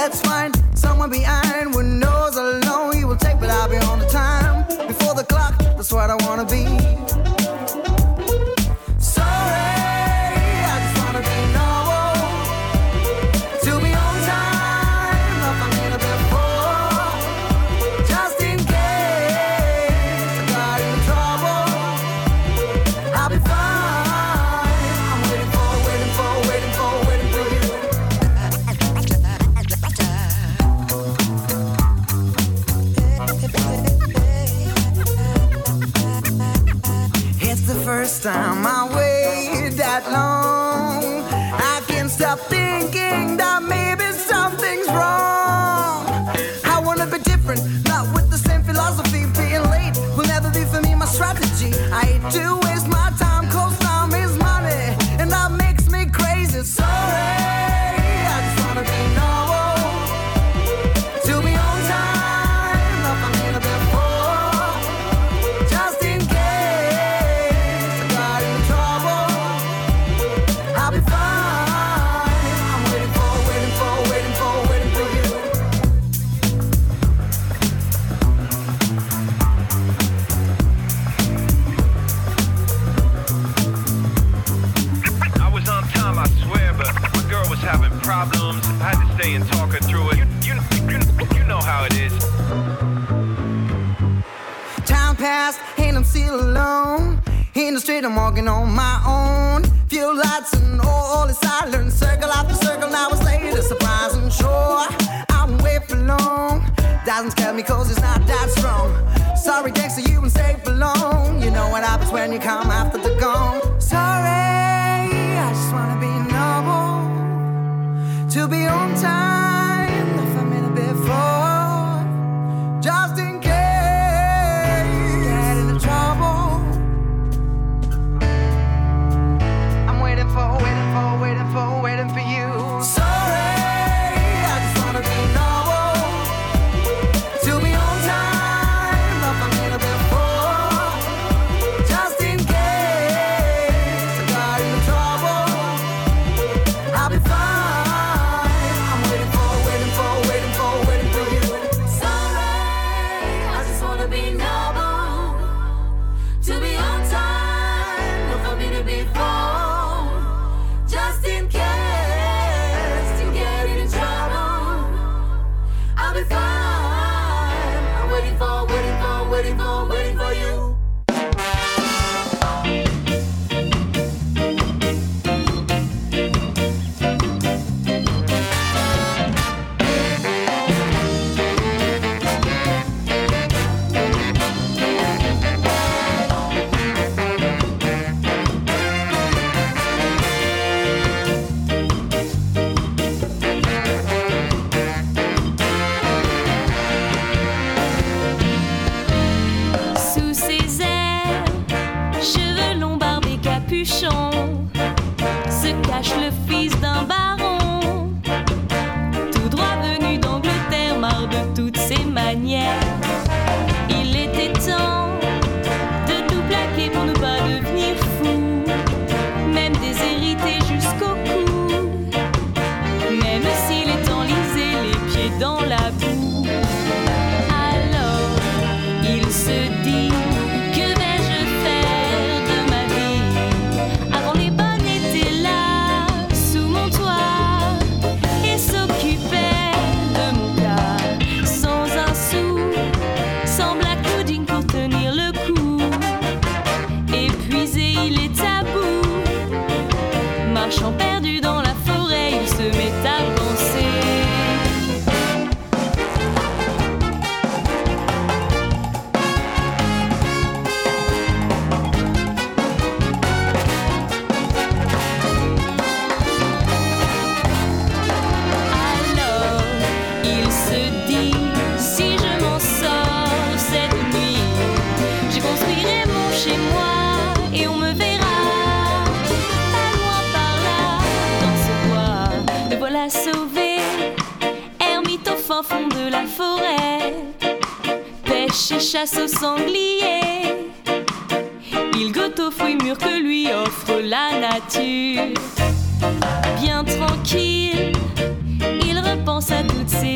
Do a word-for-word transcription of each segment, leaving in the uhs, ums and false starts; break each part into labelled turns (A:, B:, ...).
A: let's find someone behind who knows how long you will take, but I'll be on the time before the clock. That's what I wanna be. First time I wait that long, I can't stop thinking that maybe something's wrong. I wanna be different, not with the same philosophy. Being late will never be for me my strategy. I hate to waste my time, cause time is money, and that makes me crazy. Sorry, I just wanna be normal, to be on time, not a minute before, just in case. I'll be fine. I'm waiting for, waiting for, waiting for, waiting for you.
B: I was on time, I swear, but my girl was having problems. I had to stay and talk her through it. You, you, you, you know how it is.
A: Time passed, and I'm still alone. In the street, I'm walking on my own. Few lights and all is silent. Circle after circle, hours later, surprising sure I'm way for long. Doesn't scare me cause it's not that strong. Sorry, thanks to you and safe alone. You know what happens when you come after the gong. Sorry, I just wanna be normal, to be on time, not a minute before, just in case get into trouble. Waiting for, waiting for, waiting for, waiting for you. Sorry, I just wanna be normal, to be on time, not a minute before, just in case I got into trouble. I'll be fine. I'm waiting for, waiting for, waiting for, waiting for you.
C: Sorry, I just wanna be normal, to be on time, not a minute before. Just in case you get into trouble, I'll be fine. I'm waiting for, waiting for, waiting for, waiting for you.
D: Se cache le fils d'un baron, tout droit venu d'Angleterre, marre de toutes ses manières. Il était temps de tout plaquer pour ne pas devenir fou, même déshérité jusqu'au cou, même s'il est enlisé les pieds dans la boue. Alors il se dit: que vais-je faire de ma vie? Avant les bonnes étaient là sous mon toit et s'occupaient de mon cas, sans un sou, sans black pudding pour tenir le coup. Épuisé, il est à bout, marchant perdu dans la forêt, il se met à penser. Sauvé, ermite au fin fond de la forêt, pêche et chasse au sanglier. Il goûte aux fruits mûrs que lui offre la nature. Bien tranquille, il repense à toutes ses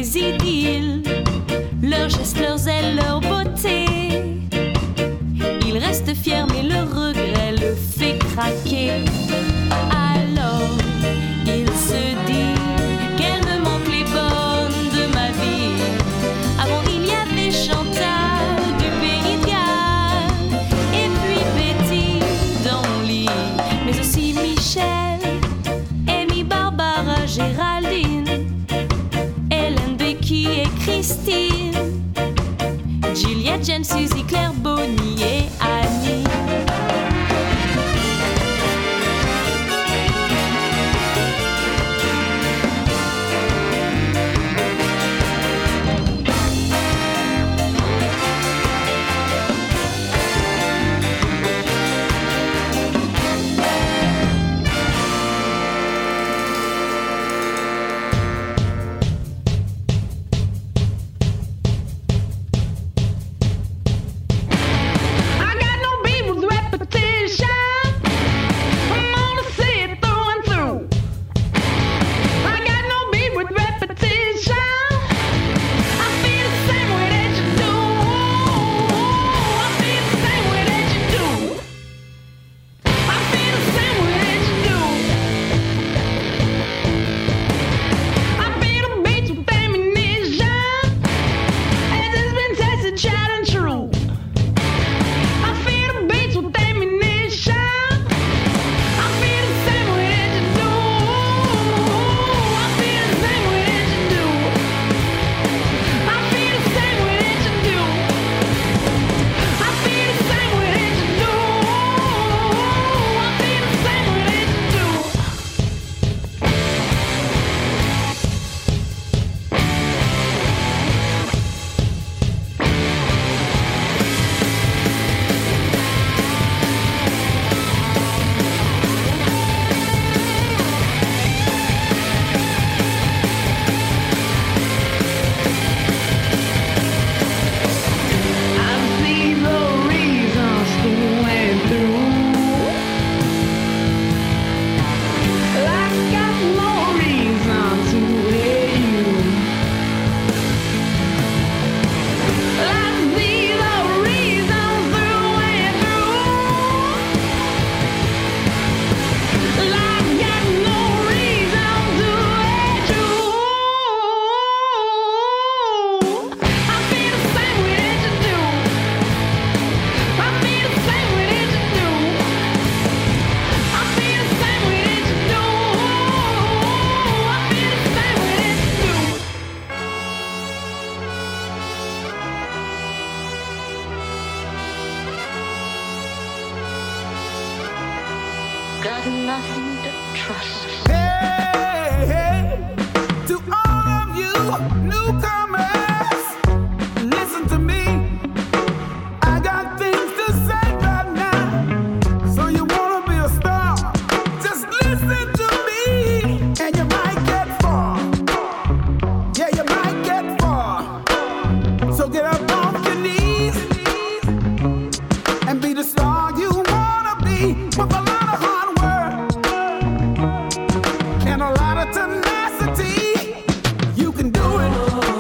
D: nothing to trust.
A: Hey, hey, to all of you newcomers, listen to me. I got things to say right now. So you wanna be a star? Just listen to me, and you might get far. Yeah, you might get far. So get up off your knees and be the star you wanna be, with a lot of hard work and a lot of tenacity. You can do it,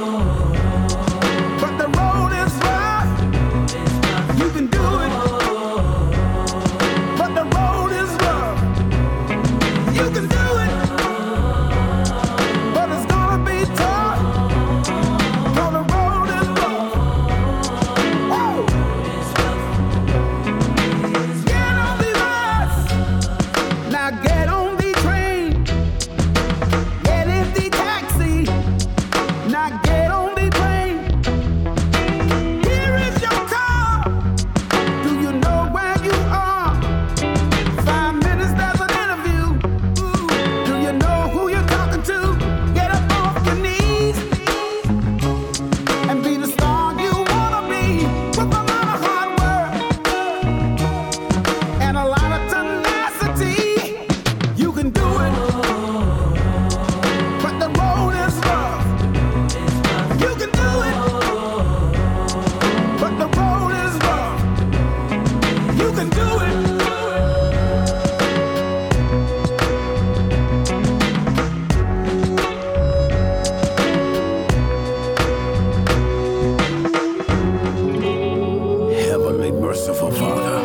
A: but the road is rough. You can do it, but the road is rough. You can do it, but it's gonna be tough. For the road is rough. Whoa. Get on the bus, now get on the train. Get in the taxi, now get on the plane. Here is your car. Do you know where you are? Five minutes, there's an interview. Ooh, do you know who you're talking to? Get up off your knees and be the star you wanna be, with a lot of hard work and a lot of tenacity. You can do it, but the road is rough. You can do it, but the road is rough. You can do it. Heavenly merciful Father,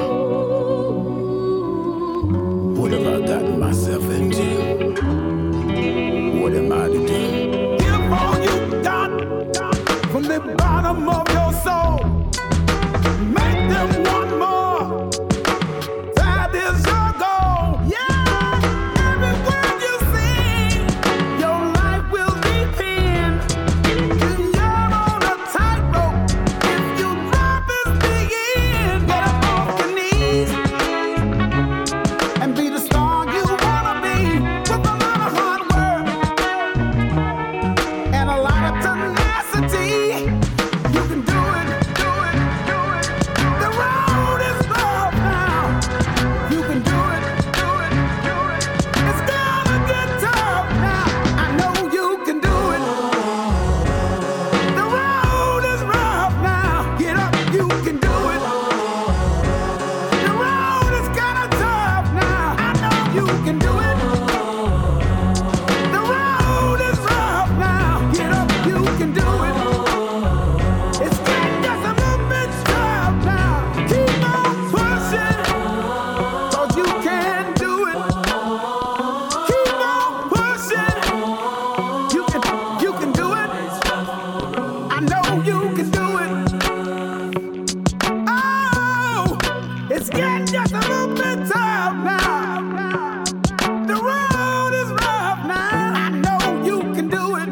A: what have I gotten myself into? What am I to do? Give all you got from the bottom of your soul. Make them want more. That is your goal. Yeah, every word you sing, your life will be pinned. You're on a tightrope. If you drop, it's the end. Get up off your knees and be the star you wanna be, with a lot of hard work and a lot of tenacity. You can do it, do it, do it. The road is rough now. You can do it, do it, do it. It's gonna get tough now. I know you can do it. The road is rough now. Get up, you can do it. The road is kinda tough now. I know you can do it. The road is rough now. Get up, you can do it. It's getting just a little bit tough now. Keep on pushing, 'cause you can do it. Keep on pushing. You can, you can do it. I know you can do it. Oh, it's getting just a little bit tough now. The road is rough now. I know you can do it.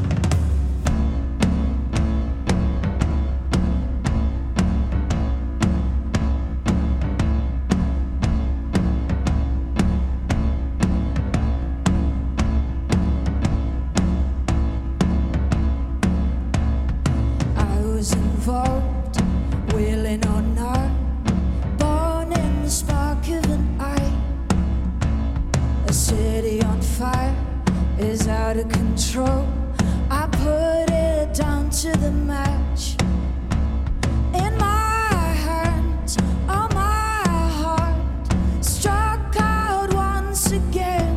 E: I was involved, willing or not, born in the spark of an eye. A city on fire is out of control. I put it down to the match. In my hands, on my heart, struck out once again.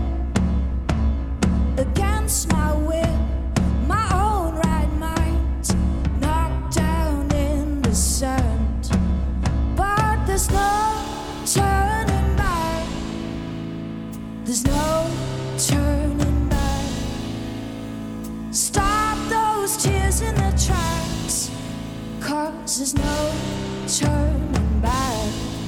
E: Against my will, my own right mind, knocked down in the sand. But there's no turning back. There's no turning back. Stop those tears in their tracks, 'cause there's no turning back.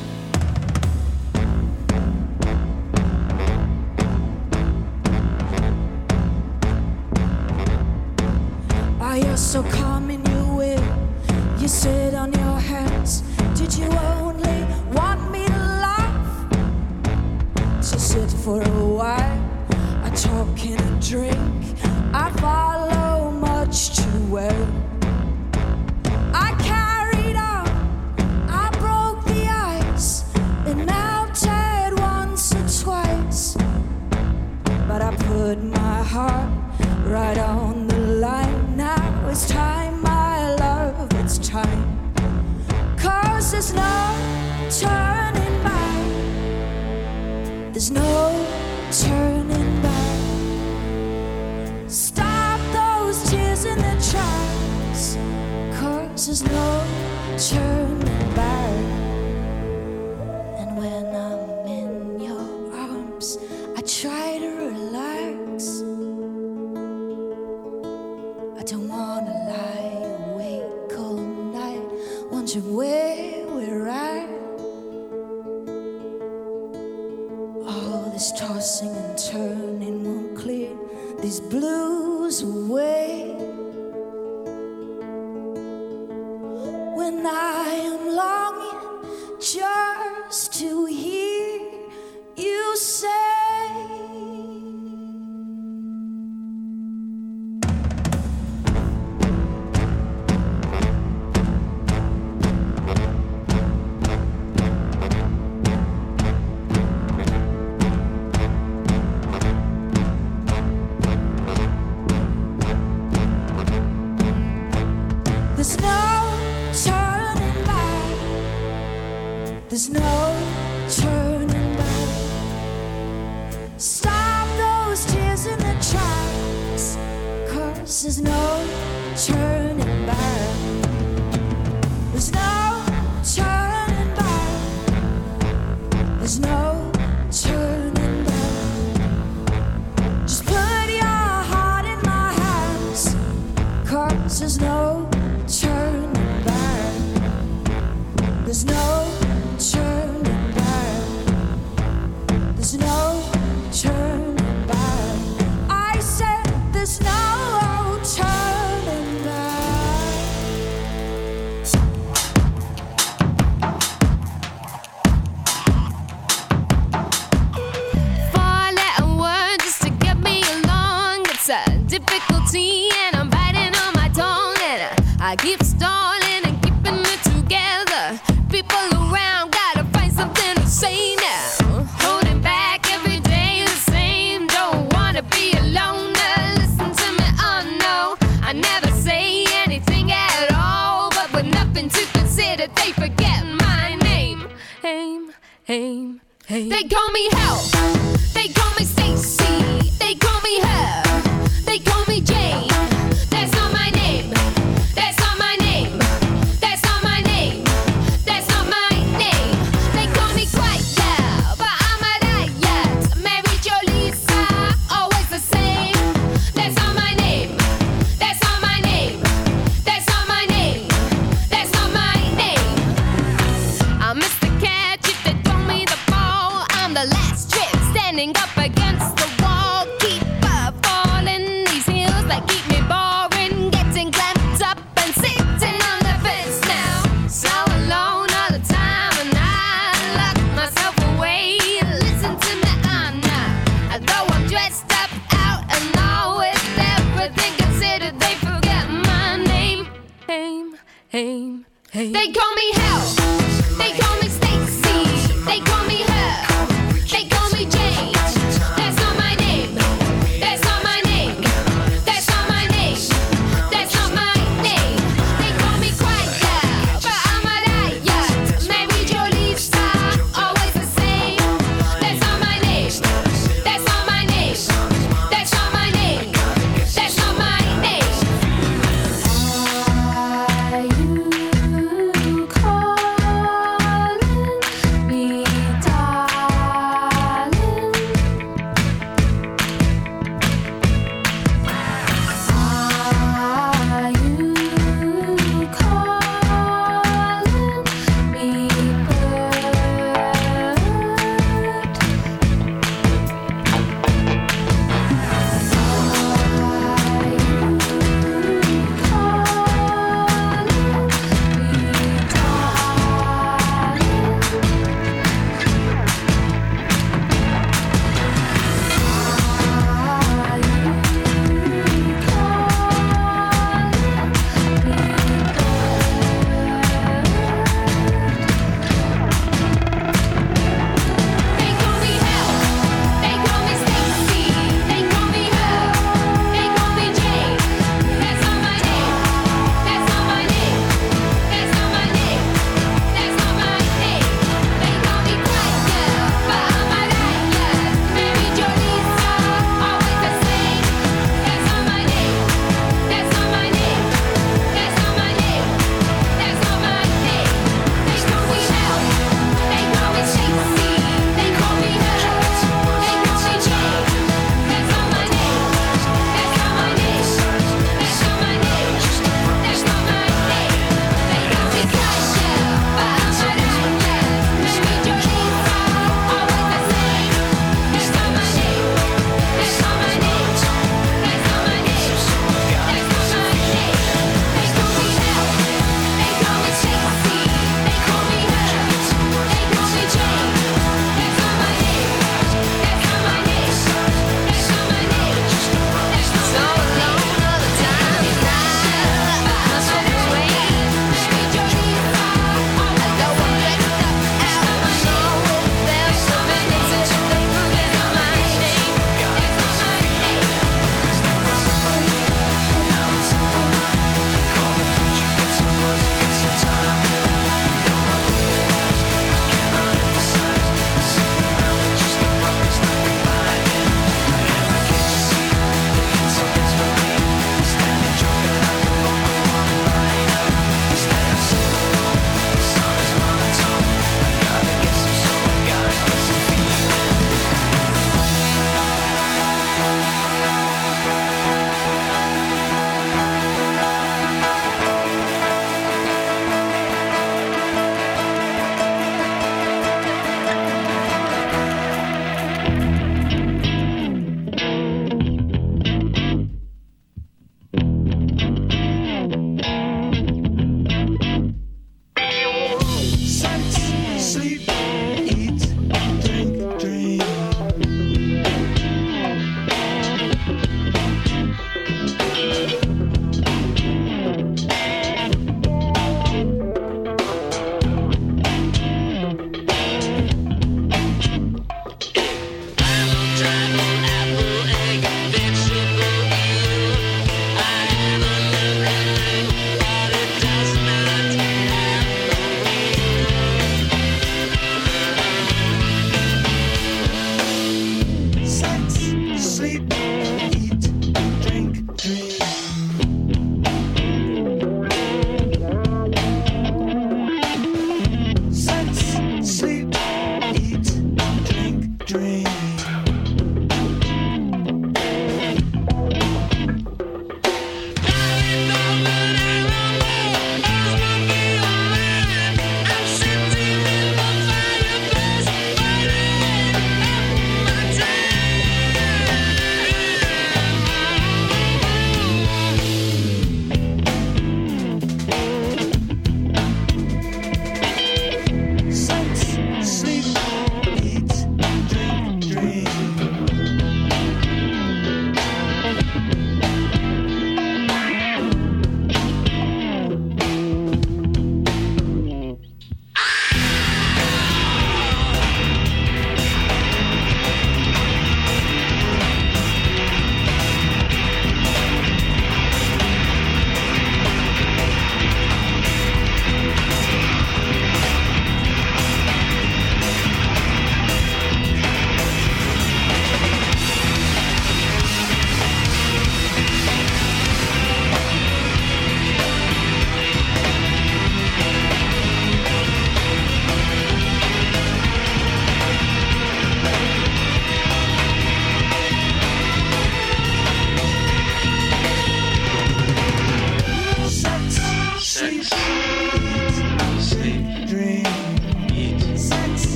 E: Are you so calm in your will? You sit on your hands. Did you only want me to laugh? So sit for a while. I talk and I drink, I follow much too well. I carried on, I broke the ice, and melted once or twice. But I put my heart right on the line. Now it's time, my love, it's time. 'Cause there's no turning back. There's no turning back. Stop those tears in their tracks. 'Cause there's no turning back. And when I'm in your arms, I try to relax. I don't wanna lie awake all night, wondering where we're at. All this tossing and turning won't clear these blues away. When I am longing just to hear you say, there's no turning back. There's no turning back. Stop those tears in the tracks. 'Cause there's no turning back. There's no turning back. There's no turning back. Just put your heart in my hands. 'Cause there's no turning back. There's no turning back. There's no turning back. I said there's no turning back.
D: Four-letter word just to get me along. It's a difficulty and I'm biting on my tongue. And I, I keep stalling and keeping it together. People around gotta find something to say now. Holding back every day the same. Don't wanna be alone. Now listen to me, oh no. I never say anything at all. But with nothing to consider, they forget my name. Aim, aim, aim. They call me Hell. They call me Stacy. They call me her. They call me Jane. That's not my name. That's not my name. That's not my name. That's not my name. They call me Quiet, but I'm a riot. Mary Jo Lisa, always the same. That's not my name. That's not my name. That's not my name. That's not my name. I'm Mister Catch if they throw me the ball. I'm the last trip standing up against the wall. Keep up falling these hills that keep me boring. Getting clamped up and sitting on the fence now. So alone all the time and I lock myself away. Listen to me, I'm not. Although I'm dressed up out and all with everything considered, they forget my name. Aim, aim, aim. They call me Hell. They call me Stacy. They call me her. They call me Jane. That's not my name. That's not my name. That's not my name. That's not my name. They call me Quiet, but I'm a riot. Mary Jo Lisa, always the same. That's not my name. That's not my name. That's not my name. That's not my name. Are you calling?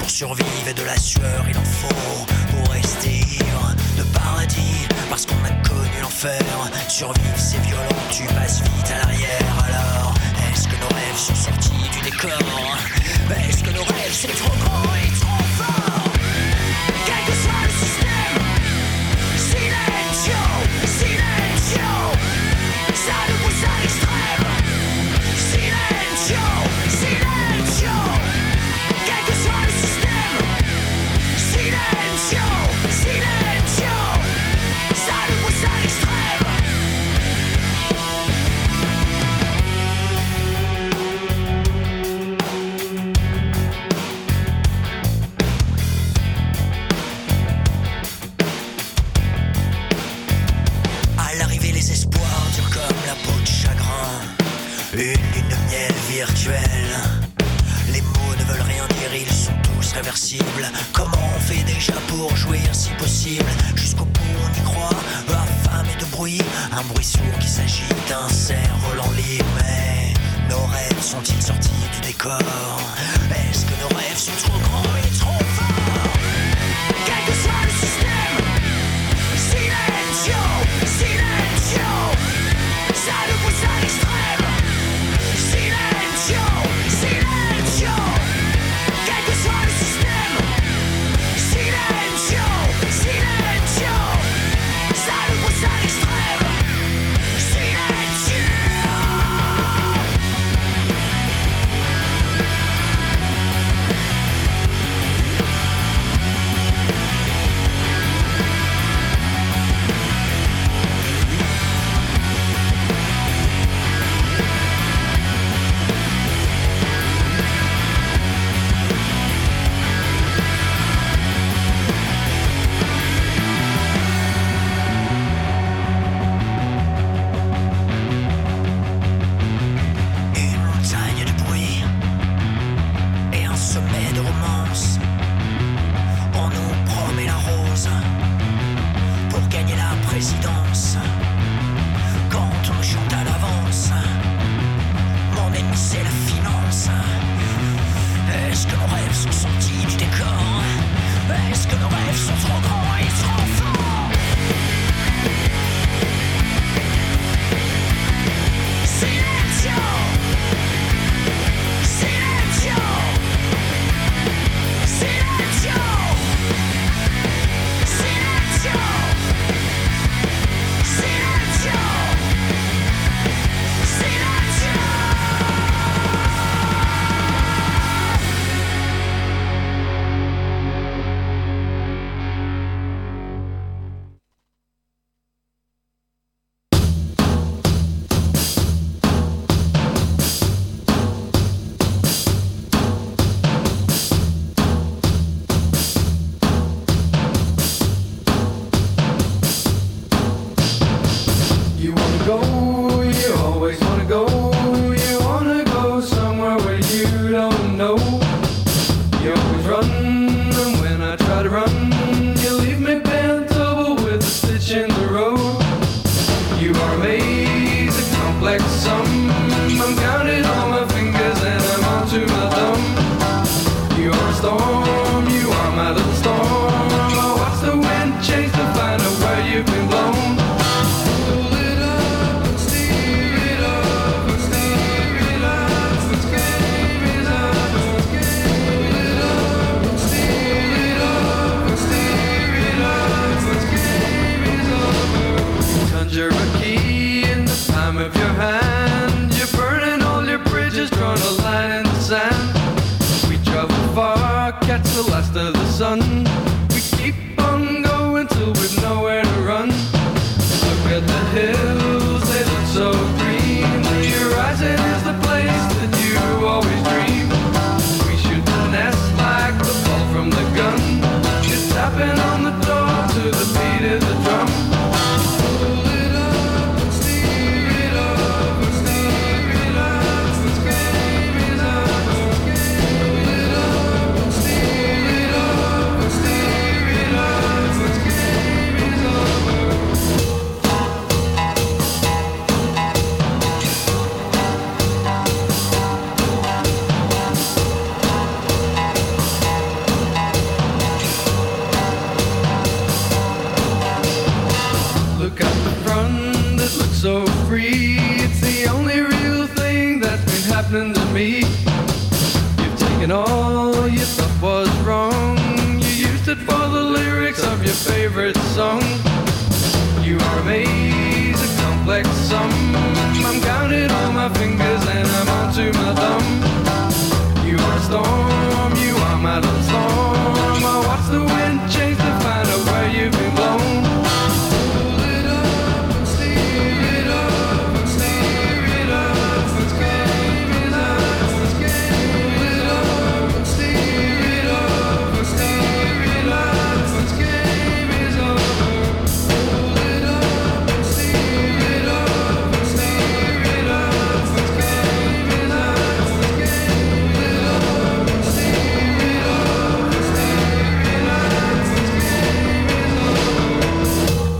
F: Pour survivre et de la sueur il en faut. Pour rester ivre de paradis, parce qu'on a connu l'enfer. Survivre c'est violent, tu passes vite à l'arrière. Alors, est-ce que nos rêves sont sortis du décor? Est-ce que nos rêves sont trop grands et trop forts? Quel que soit le système, silencio, silencio, ça nous pousse à l'extrême. Silencio, silencio, quel que soit le système. Silencio, silencio, ça nous pousse à l'extrême. À l'arrivée, les espoirs durent comme la peau de chagrin. Une lune de miel virtuelle. Les mots ne veulent rien dire, ils sont tous réversibles. Comment on fait déjà pour jouir si possible? Jusqu'au bout on y croit, affamé de bruit. Un bruit sourd qui s'agite, un cerf-volant libre. Mais nos rêves sont-ils sortis du décor? Est-ce que nos rêves sont trop grands et trop forts? Quel que soit le système, silencio, silencio, ça nous pousse à l'extrême. Silencio, silencio, quel que soit le système. Silencio, silencio, ça nous pousse à l'extrême. Silencio. Une montagne de bruit et un sommet de romance. On nous promet la rose pour gagner la présidence. Quand on nous chante à l'avance, mon ennemi c'est la finance. Est-ce que nos rêves sont sortis du décor? Est-ce que nos rêves sont trop grands et trop forts? Silencio, silencio, silencio, silencio, silencio, silencio.
G: You wanna go, you always wanna go. You wanna go somewhere where you don't know. You always run, and when I try to run, you leave me bent over with a stitch in the road. You are amazing, complex sum. I'm counting on my fingers and I'm onto my thumb. You are a storm, you are my little storm. I watch the wind change to find out where you've been blown. Pull it up and steer it up and steer it up and game is up. Pull it up and steer it up and steer it up and game is up. Conjure a key in the palm of your hand. You're burning all your bridges, drawing a line in the sand. We travel far, catch the last of the sun. We keep on going till we've nowhere to run. Look at the hills, they look so green. The horizon is the place that you always dream. We shoot the nest like the ball from the gun. You're tapping on the door to the beat of the drum. Pull it up and steer it up and steer it up and game is up. Pull it up and steer it up and steer favorite song. You are amazing, complex sum. I'm counting on my fingers and I'm onto my thumb. You are a storm, you are my little storm. I watch the wind change to find out where you've been blown. Hold it up and steer it up and steer it up. It's game is up, it's game is up and steer it up and steer it up. It's game is over. Hold it up and steer it up and steer it up. It's game is up, it's game is up and steer it up and steer it up. It's game is over.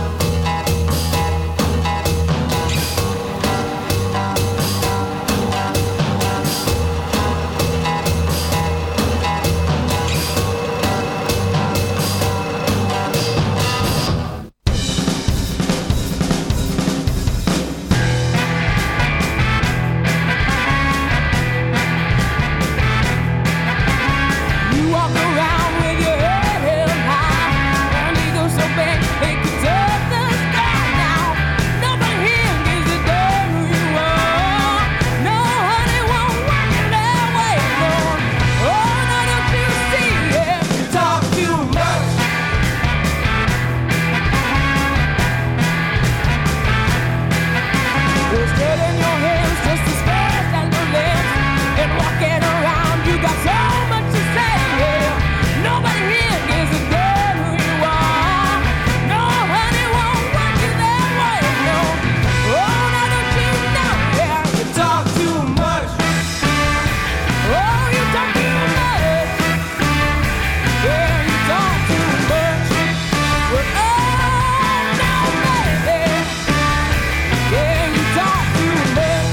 H: You walk around with your head held high, an eagle so big it could touch the sky. Now nobody here gives a damn who you are. No, honey, won't work it that way. No. Oh, no, don't you see it? You talk too much. You're spreading your hands just as fast as your lips, and walking around, you got so much to say. Yeah. Nobody here gives a damn who you are. No, honey, won't work it that way. No. Oh, no, don't you know? Yeah, you talk too much. Oh, you talk too much. Yeah, you talk too much. Well, oh, no, baby. Yeah, you talk too much.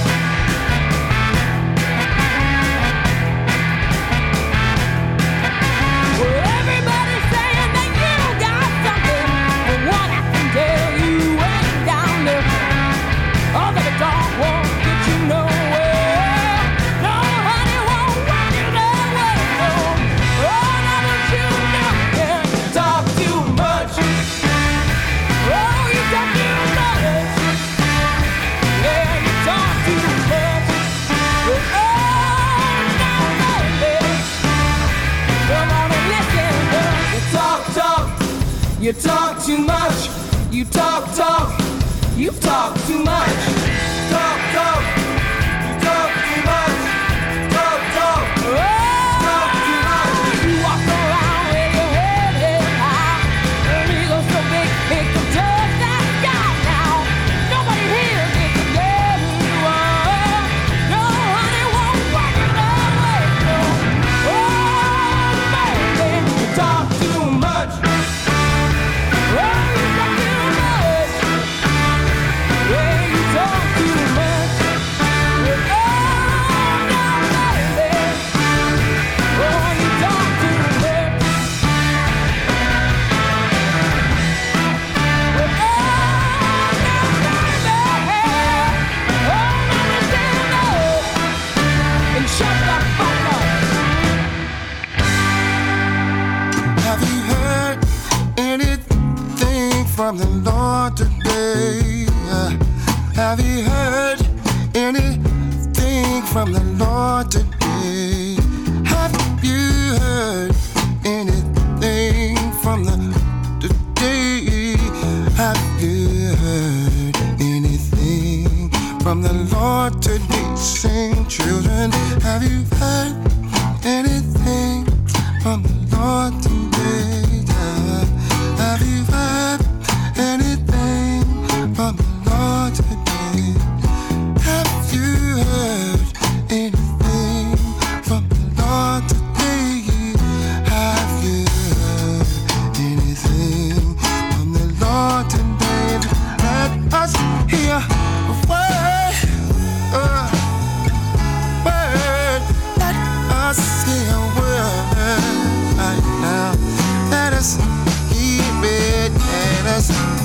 H: Well, everybody's saying that you got something, but what I can tell you ain't down there. All that the dog won't get you nowhere. No, honey, won't work it that way. No. Oh, no, don't you know? Yeah, you talk too much. Oh, you talk too much. Yeah, you talk too much. Well, oh, no, baby. Come on and listen, girl. You talk, talk. You talk too much. You talk, talk. You talk too much. Talk, talk. You talk too much. Talk, talk. Talk too much. You walk around with your head held high, an eagle so big it can touch that sky. Now nobody here gets a damn who you are. No, honey, won't work it that way. No. Oh, baby, you talk too much. Oh, you talk too much. Yeah, you talk too much. Well, oh, no, baby. Oh, you talk too much. Well, oh, no, baby. Oh, no, stand up and shut the fuck up.
I: Have you heard anything from the Lord today? Uh, Have you heard anything from the Lord today? Have you heard anything from the today? Have you heard anything from the Lord today? Sing, children. Have you heard anything from the Lord today? Uh, Have you heard anything from the Lord today? Have you heard anything from the Lord today? Have you heard anything from the Lord today? Let us hear a word, a word. Let us hear a word right now. Let us hear it. Let us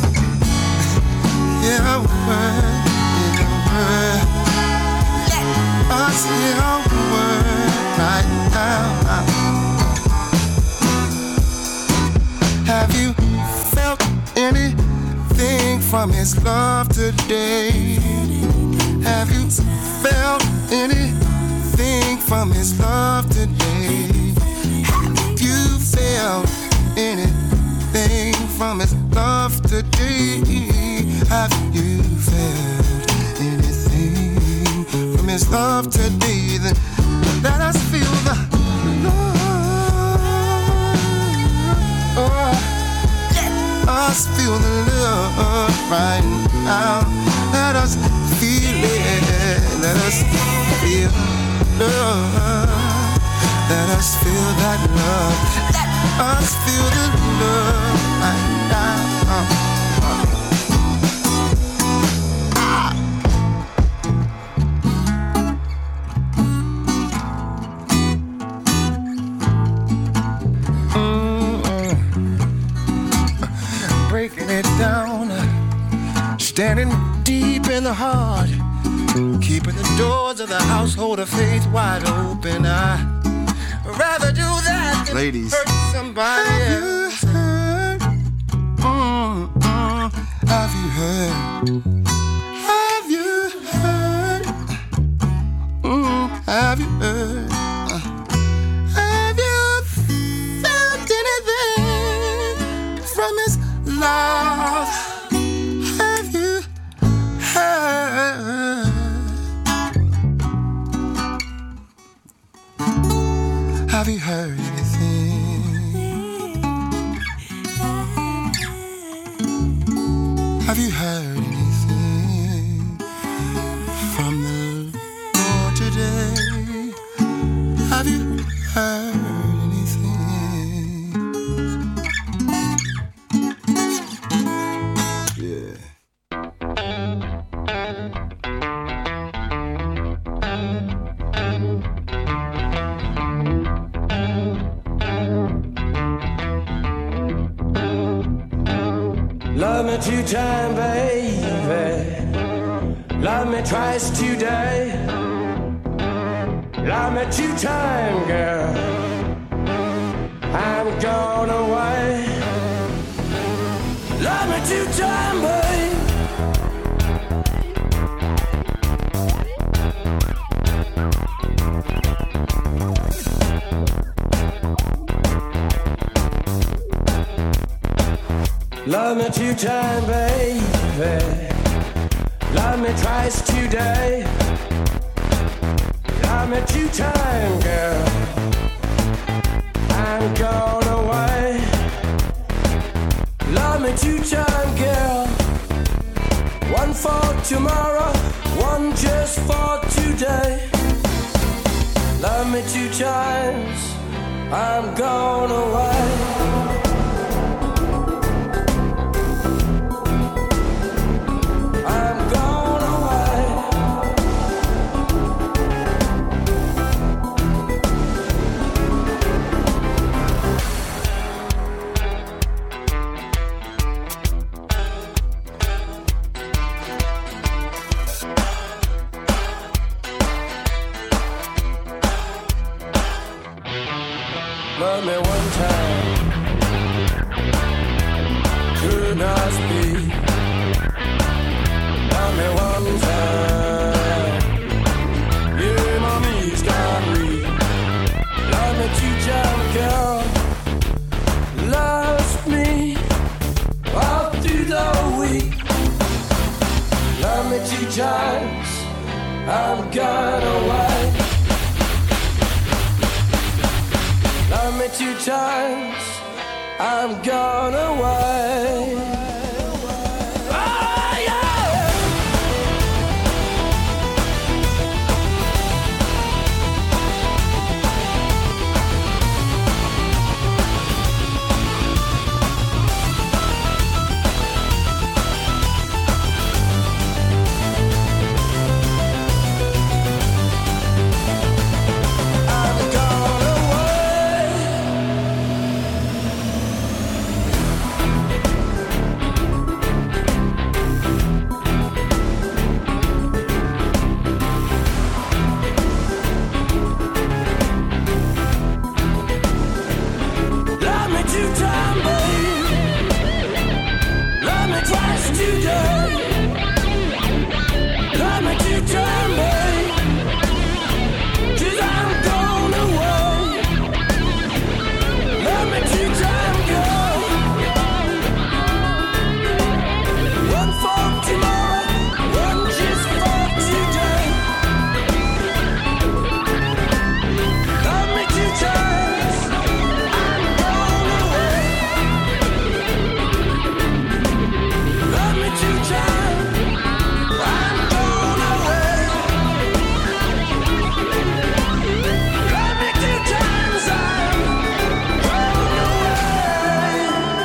I: hear a word, hear a word. Let us hear a word right now. Have you from his love today? Have you felt anything from his love today? Have you felt anything from his love today? Have you felt anything from his love today? Then let us feel the love. Let us feel the love right now. Let us feel it. Let us feel love. Let us feel that love. Let us feel the love right now. Standing deep in the heart, keeping the doors of the household of faith wide open. I'd rather do that than Ladies. hurt somebody else. Have you heard? Mm-mm. Have you heard? Have you heard? Mm, have you heard? Uh, have you felt anything from his love? Have you heard anything? Have you heard anything from the Lord today? Have you heard anything? Yeah.
J: Love me two times, baby. Love me twice today. Love me two times, girl. I'm gone away. Love me two times, baby. Love me two times, baby. Love me twice today. Love me two times, girl. I'm gone away. Love me two times, girl. One for tomorrow, one just for today. Love me two times, I'm gone away. Love me one time, could not speak. Love me one time, yeah, mommy's got me. Love me two times, girl. Loves me all through the week. Love me two times, I'm gone away. Love me two times, I'm gone away. Oh, yeah. I'm gone away. Love me two times, babe. Love me twice today. Love me two times, babe, 'cause I'm gone away. Love me two times, girl. One for tomorrow, one just for today. Love me two times, I'm gone away. Love me two times, I'm gone away. Love me two times, I'm gone away.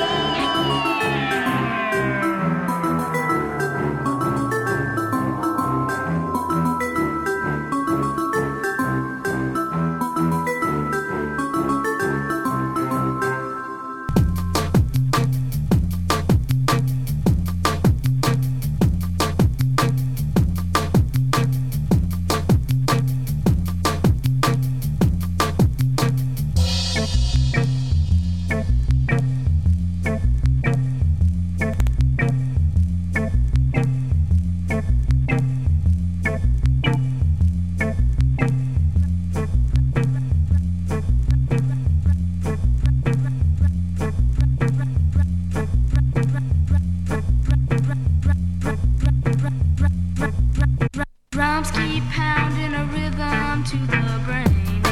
C: Drums keep pounding a rhythm to the brain.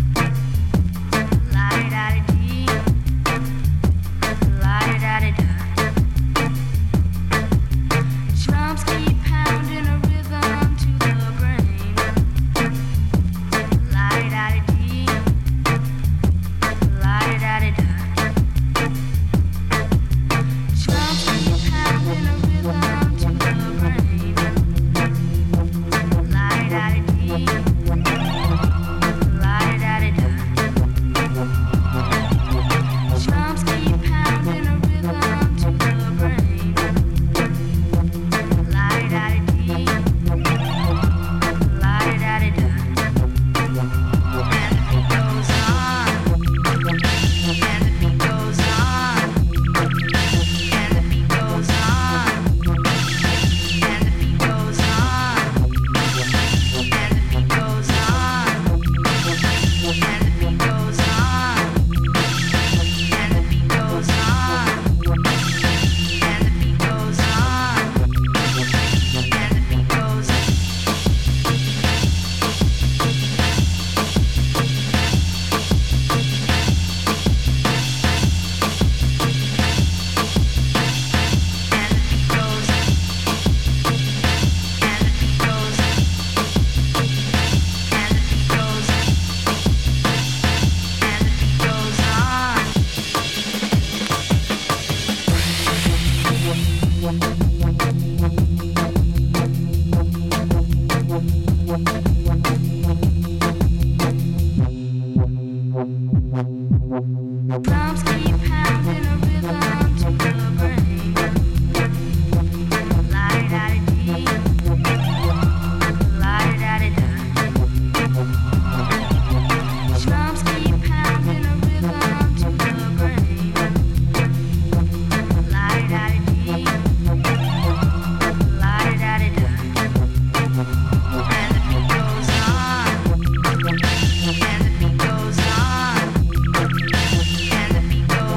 C: La-di-da-di-dee, la-di-da-di-da. Drums keep pounding a rhythm to the brain. La-di-da-di-dee, la-di-da-di-da. Drums keep pounding a rhythm to the brain. La-di-da-di-dee, la-di-da-di-da. Drums keep pounding a rhythm to the brain. La-di-da-di-dee, la-di-da-di-da. And the beat goes on, and the beat goes on, and the beat goes on, and the beat goes on. And the beat goes on, and the beat goes on, and the beat goes on, and the beat goes on, and the beat goes on. Drums keep pounding a rhythm to the brain. La-di-da-di-dee, la-di-da-di-da. Drums keep pounding a rhythm to the brain. La-di-da-di-dee, la-di-da-di-da. And the beat goes on, and the beat goes on, and the beat goes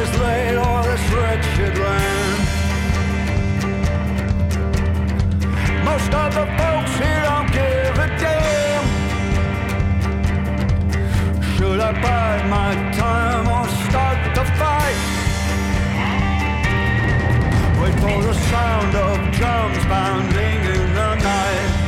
K: this late or this wretched land. Most of the folks here don't give a damn. Should I bide my time or start the fight? Wait for the sound of drums pounding in the night.